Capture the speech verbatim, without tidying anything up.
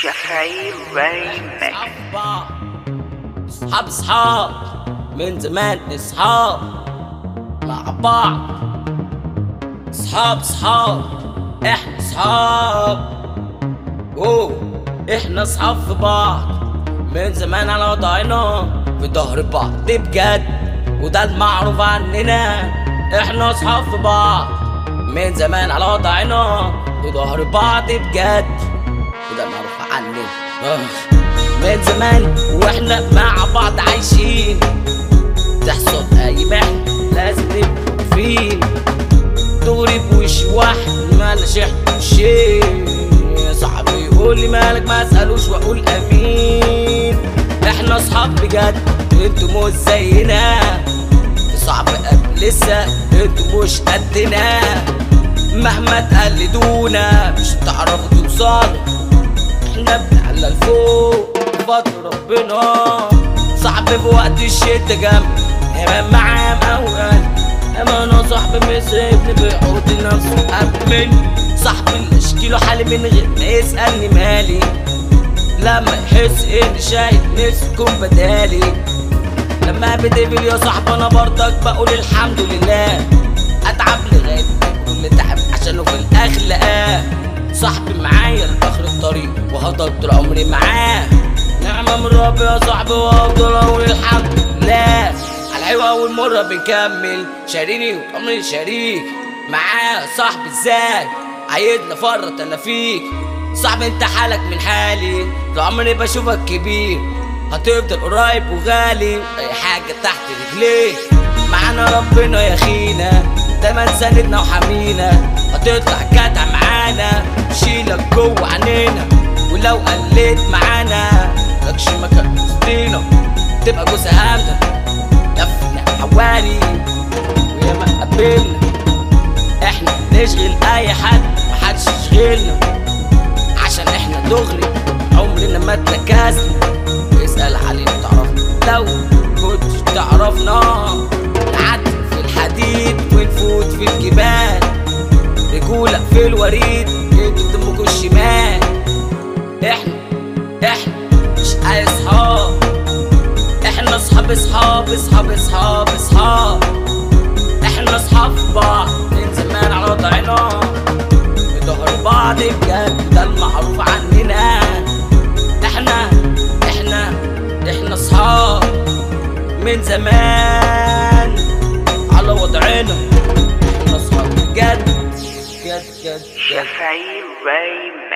شخايل ريمك. صحاب صحاب من زمان اصحاب مع بعض. صحاب صحاب احنا صحاب، اوه احنا صحاب في بعض من زمان على وضعنا في ظهر بعض بجد، وده المعروف عننا. احنا صحاب في بعض من زمان على وضعنا في ظهر بعض بجد، وده المعروف عننا. آه. من زمان واحنا مع بعض عايشين، تحصل اي محنة لازم نبقى واقفين دغري بوش واحد مالناش احنا شيء. صاحبي يقول لي مالك ما اسالوش واقول امين. احنا اصحاب بجد انتوا مش زينا، صعب قبل لسه انتوا مش قدنا. مهما تقلدونا مش هتعرفوا توصلوا، احنا بنعلى لفوق بفضل ربنا. صاحبي في وقت الشتا جنبي امام معاه موال، اما انا صاحبي مسيبني بيعود لنفسه قبل مني. صاحبي اللي اشكيله حالي من غير ما يسألني مالي، لما يحس اني شايف نفسي يكون بدالي. لما بدبل يا صاحبي انا برضك بقول الحمد لله، اتعب لغاية كل تعب عشانه في الاخر لقاه. صاحبي معايا لاخر الطريق وهفضل طول عمري معاه. نعمة من ربي يا صاحبي وافضل اقول الحمد لله. على الحلوة والمرة بنكمل، شاريني وطمني شريك معاه. صاحبي ازاي عايزني فرط انا فيك؟ صاحبي انت حالك من حالي، طول عمري بشوفك كبير، هتفضل قريب وغالي اي حاجة تحت رجليك. معانا ربنا يا خينا دايما ساندنا وحمينا، هتطلع جدع معانا شيلك جوه عينينا. ولو قليت معانا ملكش مكان وسطينا، تبقى جوز هامنا لفنا حوالي وياما قابلنا. احنا نشغل اي حد محدش يشغلنا، عشان احنا دغري عمرنا ما اتركزنا. اسأل علينا تعرفنا لو كنتش تعرفنا، نعدي في الحديد ونفوت في الجبال، رجولة في الوريد انتوا دمكوا الشمال. احنا احنا مش اي صحاب، احنا صحاب صحاب صحاب صحاب صحاب. احنا صحاب في بعض من زمان على وضعنا في ظهر بعض بجد، ده المعروف عننا. احنا احنا احنا صحاب من زمان على وضعنا، احنا صحاب بجد بجد بجد. شخايل ريمك.